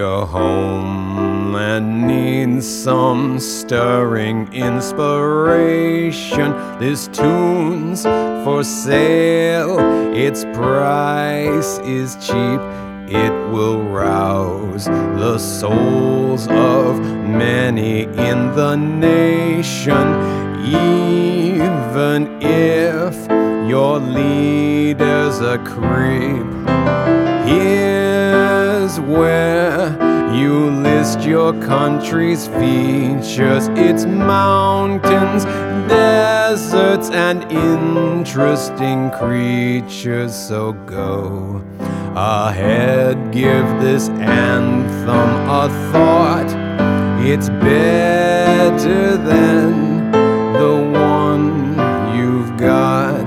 Your homeland needs some stirring inspiration. This tune's for sale, its price is cheap. It will rouse the souls of many in the nation, even if your leader's a creep. Here's where you list your country's features, its mountains, deserts, and interesting creatures. So go ahead, give this anthem a thought. It's better than the one you've got.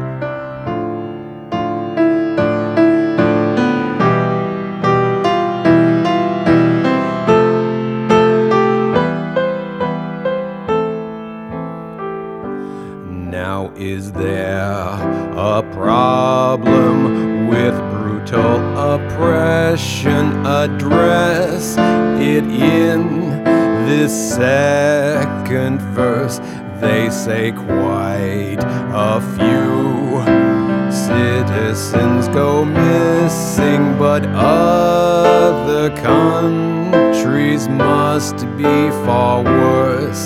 Now is there a problem with brutal oppression? Address it in this second verse. They say quite a few citizens go missing, but other countries must be far worse.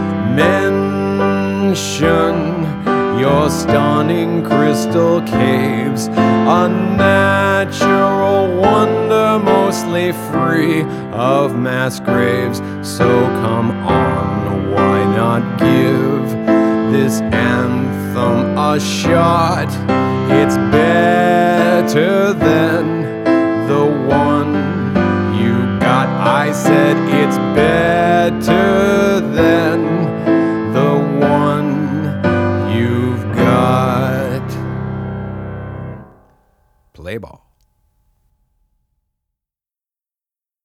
Mention your stunning crystal caves, a natural wonder mostly free of mass graves. So come on, why not give this anthem a shot? It's better than the one you got. I said it's better than the one you've got. Play ball.